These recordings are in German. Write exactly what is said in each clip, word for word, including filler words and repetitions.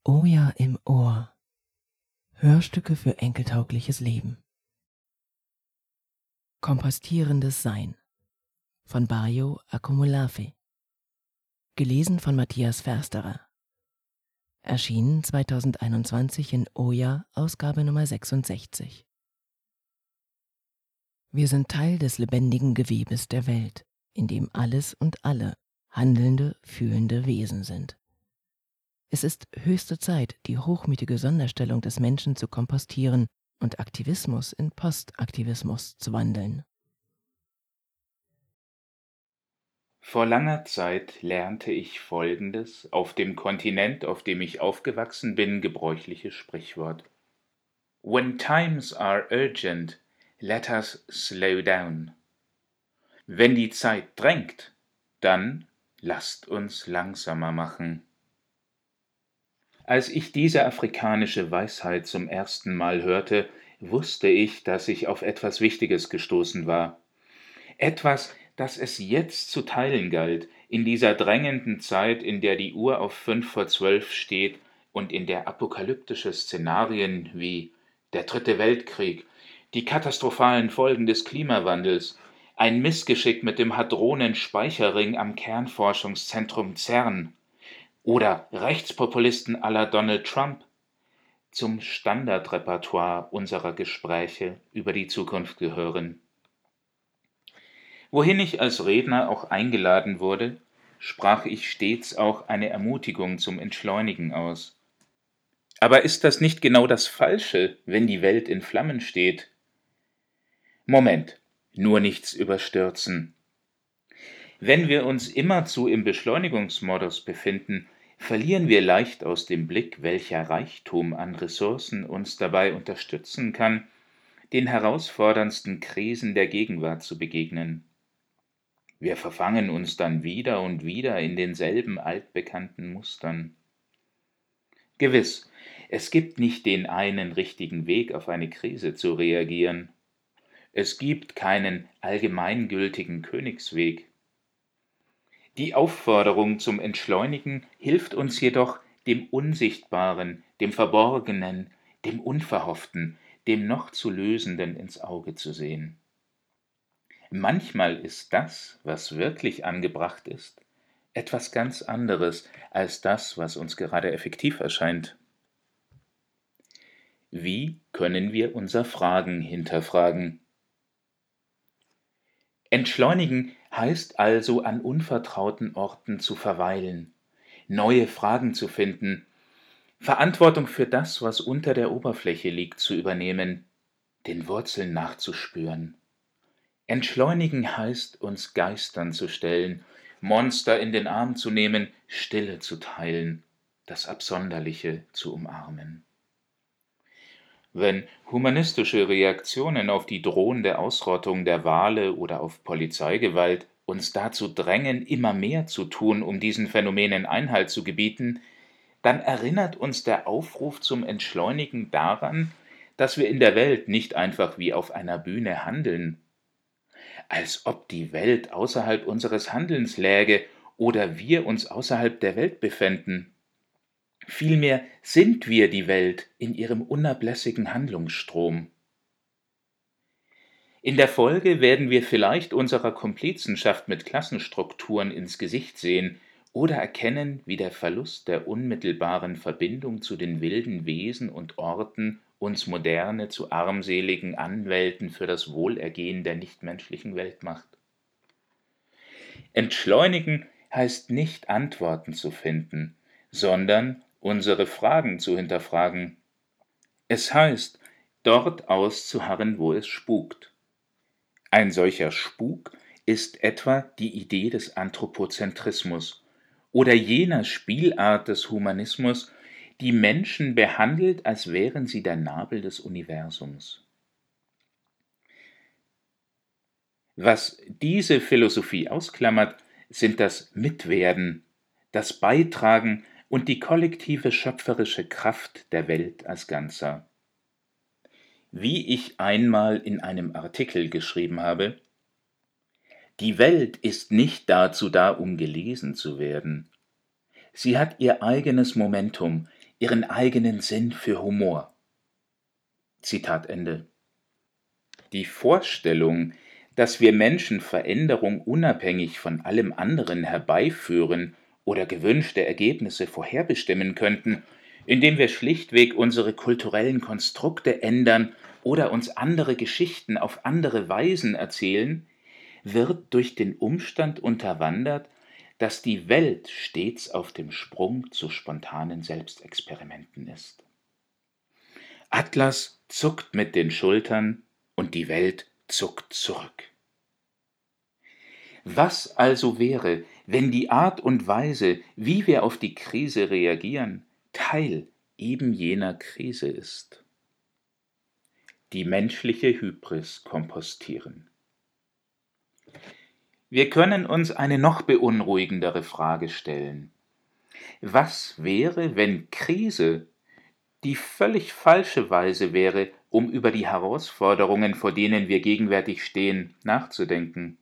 Oja im Ohr. Hörstücke für enkeltaugliches Leben. Kompostierendes Sein von Bayo Akomolafe. Gelesen von Matthias Fersterer. Erschienen zweitausendeinundzwanzig in Oja, Ausgabe Nummer sechsundsechzig. Wir sind Teil des lebendigen Gewebes der Welt, in dem alles und alle handelnde, fühlende Wesen sind. Es ist höchste Zeit, die hochmütige Sonderstellung des Menschen zu kompostieren und Aktivismus in Postaktivismus zu wandeln. Vor langer Zeit lernte ich folgendes auf dem Kontinent, auf dem ich aufgewachsen bin, gebräuchliches Sprichwort: When times are urgent, let us slow down. Wenn die Zeit drängt, dann lasst uns langsamer machen. Als ich diese afrikanische Weisheit zum ersten Mal hörte, wusste ich, dass ich auf etwas Wichtiges gestoßen war. Etwas, das es jetzt zu teilen galt, in dieser drängenden Zeit, in der die Uhr auf fünf vor zwölf steht und in der apokalyptische Szenarien wie der Dritte Weltkrieg, die katastrophalen Folgen des Klimawandels, ein Missgeschick mit dem Hadronen-Speicherring am Kernforschungszentrum CERN oder Rechtspopulisten à la Donald Trump zum Standardrepertoire unserer Gespräche über die Zukunft gehören. Wohin ich als Redner auch eingeladen wurde, sprach ich stets auch eine Ermutigung zum Entschleunigen aus. Aber ist das nicht genau das Falsche, wenn die Welt in Flammen steht? Moment, nur nichts überstürzen. Wenn wir uns immerzu im Beschleunigungsmodus befinden, verlieren wir leicht aus dem Blick, welcher Reichtum an Ressourcen uns dabei unterstützen kann, den herausforderndsten Krisen der Gegenwart zu begegnen. Wir verfangen uns dann wieder und wieder in denselben altbekannten Mustern. Gewiss, es gibt nicht den einen richtigen Weg, auf eine Krise zu reagieren. Es gibt keinen allgemeingültigen Königsweg. Die Aufforderung zum Entschleunigen hilft uns jedoch, dem Unsichtbaren, dem Verborgenen, dem Unverhofften, dem noch zu Lösenden ins Auge zu sehen. Manchmal ist das, was wirklich angebracht ist, etwas ganz anderes als das, was uns gerade effektiv erscheint. Wie können wir unser Fragen hinterfragen? Entschleunigen heißt also, an unvertrauten Orten zu verweilen, neue Fragen zu finden, Verantwortung für das, was unter der Oberfläche liegt, zu übernehmen, den Wurzeln nachzuspüren. Entschleunigen heißt, uns Geistern zu stellen, Monster in den Arm zu nehmen, Stille zu teilen, das Absonderliche zu umarmen. Wenn humanistische Reaktionen auf die drohende Ausrottung der Wale oder auf Polizeigewalt uns dazu drängen, immer mehr zu tun, um diesen Phänomenen Einhalt zu gebieten, dann erinnert uns der Aufruf zum Entschleunigen daran, dass wir in der Welt nicht einfach wie auf einer Bühne handeln, als ob die Welt außerhalb unseres Handelns läge oder wir uns außerhalb der Welt befänden. Vielmehr sind wir die Welt in ihrem unablässigen Handlungsstrom. In der Folge werden wir vielleicht unserer Komplizenschaft mit Klassenstrukturen ins Gesicht sehen oder erkennen, wie der Verlust der unmittelbaren Verbindung zu den wilden Wesen und Orten uns Moderne zu armseligen Anwälten für das Wohlergehen der nichtmenschlichen Welt macht. Entschleunigen heißt nicht, Antworten zu finden, sondern unsere Fragen zu hinterfragen. Es heißt, dort auszuharren, wo es spukt. Ein solcher Spuk ist etwa die Idee des Anthropozentrismus oder jener Spielart des Humanismus, die Menschen behandelt, als wären sie der Nabel des Universums. Was diese Philosophie ausklammert, sind das Mitwerden, das Beitragen und die kollektive schöpferische Kraft der Welt als Ganzer. Wie ich einmal in einem Artikel geschrieben habe: Die Welt ist nicht dazu da, um gelesen zu werden. Sie hat ihr eigenes Momentum, ihren eigenen Sinn für Humor. Zitat Ende. Die Vorstellung, dass wir Menschen Veränderung unabhängig von allem anderen herbeiführen oder gewünschte Ergebnisse vorherbestimmen könnten, indem wir schlichtweg unsere kulturellen Konstrukte ändern oder uns andere Geschichten auf andere Weisen erzählen, wird durch den Umstand unterwandert, dass die Welt stets auf dem Sprung zu spontanen Selbstexperimenten ist. Atlas zuckt mit den Schultern und die Welt zuckt zurück. Was also wäre, wenn die Art und Weise, wie wir auf die Krise reagieren, Teil eben jener Krise ist? Die menschliche Hybris kompostieren. Wir können uns eine noch beunruhigendere Frage stellen. Was wäre, wenn Krise die völlig falsche Weise wäre, um über die Herausforderungen, vor denen wir gegenwärtig stehen, nachzudenken?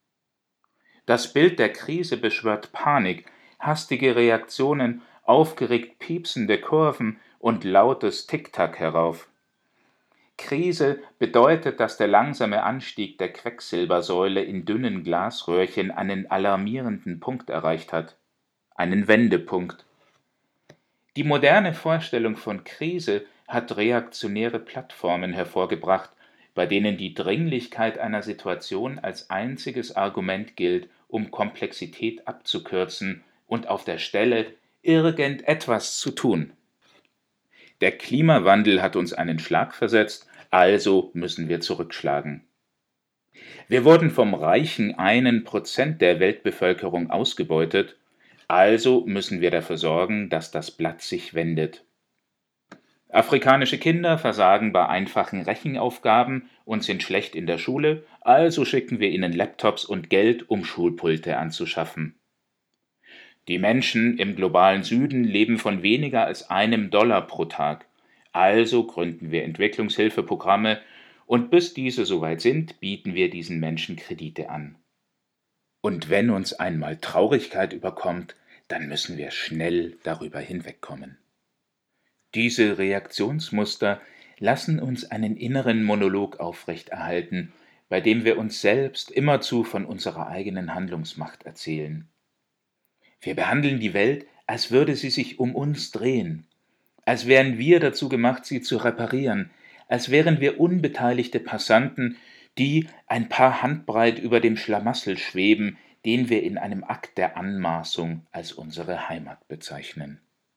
Das Bild der Krise beschwört Panik, hastige Reaktionen, aufgeregt piepsende Kurven und lautes Tick-Tack herauf. Krise bedeutet, dass der langsame Anstieg der Quecksilbersäule in dünnen Glasröhrchen einen alarmierenden Punkt erreicht hat, einen Wendepunkt. Die moderne Vorstellung von Krise hat reaktionäre Plattformen hervorgebracht, bei denen die Dringlichkeit einer Situation als einziges Argument gilt, um Komplexität abzukürzen und auf der Stelle irgendetwas zu tun. Der Klimawandel hat uns einen Schlag versetzt, also müssen wir zurückschlagen. Wir wurden vom reichen einen Prozent der Weltbevölkerung ausgebeutet, also müssen wir dafür sorgen, dass das Blatt sich wendet. Afrikanische Kinder versagen bei einfachen Rechenaufgaben und sind schlecht in der Schule, also schicken wir ihnen Laptops und Geld, um Schulpulte anzuschaffen. Die Menschen im globalen Süden leben von weniger als einem Dollar pro Tag, also gründen wir Entwicklungshilfeprogramme und bis diese soweit sind, bieten wir diesen Menschen Kredite an. Und wenn uns einmal Traurigkeit überkommt, dann müssen wir schnell darüber hinwegkommen. Diese Reaktionsmuster lassen uns einen inneren Monolog aufrechterhalten, bei dem wir uns selbst immerzu von unserer eigenen Handlungsmacht erzählen. Wir behandeln die Welt, als würde sie sich um uns drehen, als wären wir dazu gemacht, sie zu reparieren, als wären wir unbeteiligte Passanten, die ein paar Handbreit über dem Schlamassel schweben, den wir in einem Akt der Anmaßung als unsere Heimat bezeichnen.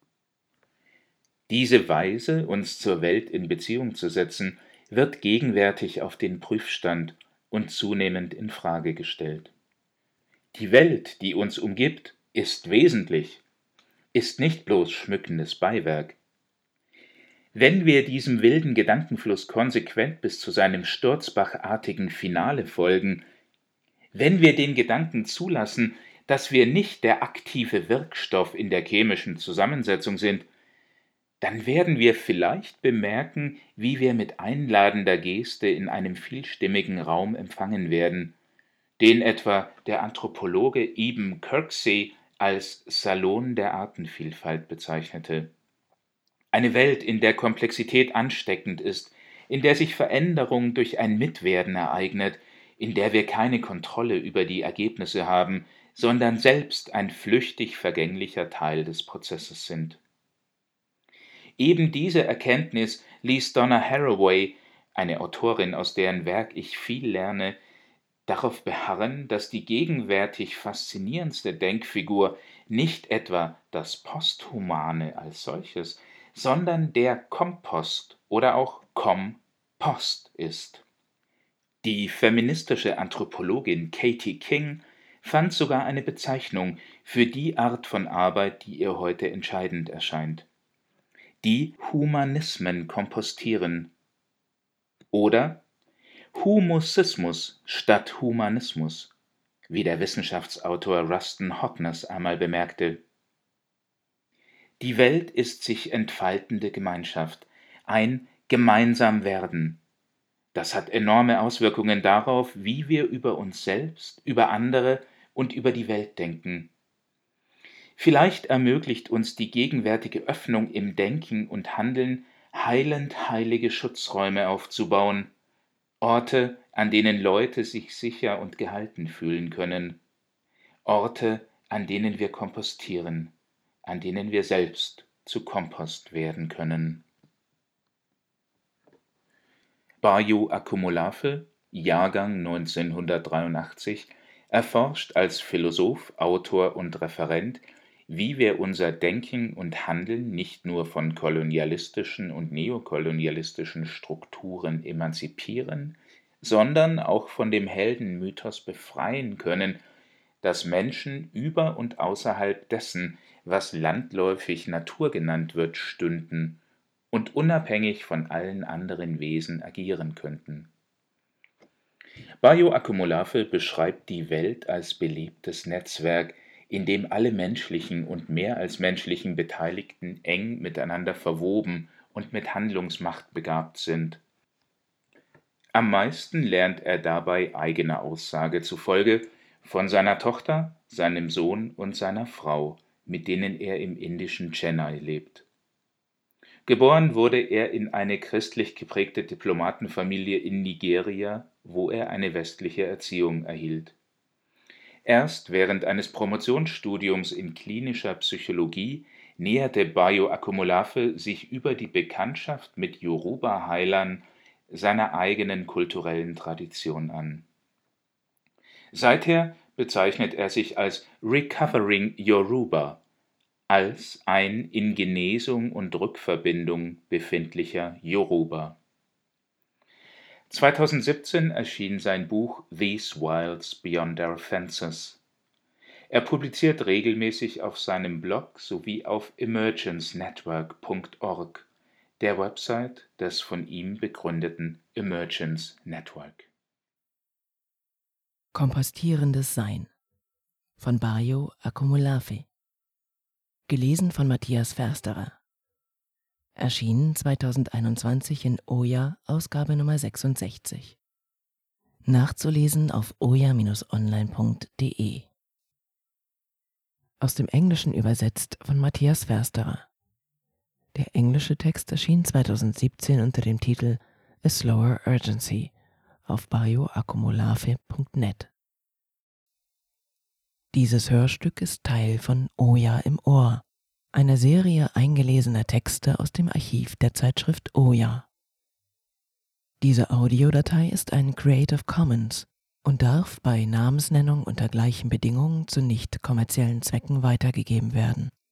Diese Weise, uns zur Welt in Beziehung zu setzen, wird gegenwärtig auf den Prüfstand und zunehmend in Frage gestellt. Die Welt, die uns umgibt, ist wesentlich, ist nicht bloß schmückendes Beiwerk. Wenn wir diesem wilden Gedankenfluss konsequent bis zu seinem sturzbachartigen Finale folgen, wenn wir den Gedanken zulassen, dass wir nicht der aktive Wirkstoff in der chemischen Zusammensetzung sind, dann werden wir vielleicht bemerken, wie wir mit einladender Geste in einem vielstimmigen Raum empfangen werden, den etwa der Anthropologe Eben Kirksey als Salon der Artenvielfalt bezeichnete. Eine Welt, in der Komplexität ansteckend ist, in der sich Veränderung durch ein Mitwerden ereignet, in der wir keine Kontrolle über die Ergebnisse haben, sondern selbst ein flüchtig vergänglicher Teil des Prozesses sind. Eben diese Erkenntnis ließ Donna Haraway, eine Autorin, aus deren Werk ich viel lerne, darauf beharren, dass die gegenwärtig faszinierendste Denkfigur nicht etwa das Posthumane als solches, sondern der Kompost oder auch Kompost ist. Die feministische Anthropologin Katie King fand sogar eine Bezeichnung für die Art von Arbeit, die ihr heute entscheidend erscheint. Die Humanismen kompostieren. Oder Humusismus statt Humanismus, wie der Wissenschaftsautor Rustin Hockness einmal bemerkte. Die Welt ist sich entfaltende Gemeinschaft, ein Gemeinsamwerden. Das hat enorme Auswirkungen darauf, wie wir über uns selbst, über andere und über die Welt denken. Vielleicht ermöglicht uns die gegenwärtige Öffnung im Denken und Handeln, heilend heilige Schutzräume aufzubauen, Orte, an denen Leute sich sicher und gehalten fühlen können, Orte, an denen wir kompostieren, an denen wir selbst zu Kompost werden können. Bayo Akomolafe, Jahrgang neunzehnhundertdreiundachtzig, erforscht als Philosoph, Autor und Referent, wie wir unser Denken und Handeln nicht nur von kolonialistischen und neokolonialistischen Strukturen emanzipieren, sondern auch von dem Heldenmythos befreien können, dass Menschen über und außerhalb dessen, was landläufig Natur genannt wird, stünden und unabhängig von allen anderen Wesen agieren könnten. Bayo Akomolafe beschreibt die Welt als belebtes Netzwerk, in dem alle menschlichen und mehr als menschlichen Beteiligten eng miteinander verwoben und mit Handlungsmacht begabt sind. Am meisten lernt er dabei eigener Aussage zufolge von seiner Tochter, seinem Sohn und seiner Frau, mit denen er im indischen Chennai lebt. Geboren wurde er in eine christlich geprägte Diplomatenfamilie in Nigeria, wo er eine westliche Erziehung erhielt. Erst während eines Promotionsstudiums in klinischer Psychologie näherte Bayo Akomolafe sich über die Bekanntschaft mit Yoruba-Heilern seiner eigenen kulturellen Tradition an. Seither bezeichnet er sich als Recovering Yoruba, als ein in Genesung und Rückverbindung befindlicher Yoruba. zweitausendsiebzehn erschien sein Buch These Wilds Beyond Our Fences. Er publiziert regelmäßig auf seinem Blog sowie auf emergence network punkt org, der Website des von ihm begründeten Emergence Network. Kompostierendes Sein von Bayo Akomolafe. Gelesen von Matthias Fersterer. Erschienen zweitausendeinundzwanzig in Oya, Ausgabe Nummer sechsundsechzig. Nachzulesen auf oya Bindestrich online punkt de. Aus dem Englischen übersetzt von Matthias Fersterer. Der englische Text erschien zweitausendsiebzehn unter dem Titel A Slower Urgency auf bayo akomolafe punkt net. Dieses Hörstück ist Teil von Oya im Ohr, einer Serie eingelesener Texte aus dem Archiv der Zeitschrift Oya. Diese Audiodatei ist ein Creative Commons und darf bei Namensnennung unter gleichen Bedingungen zu nicht kommerziellen Zwecken weitergegeben werden.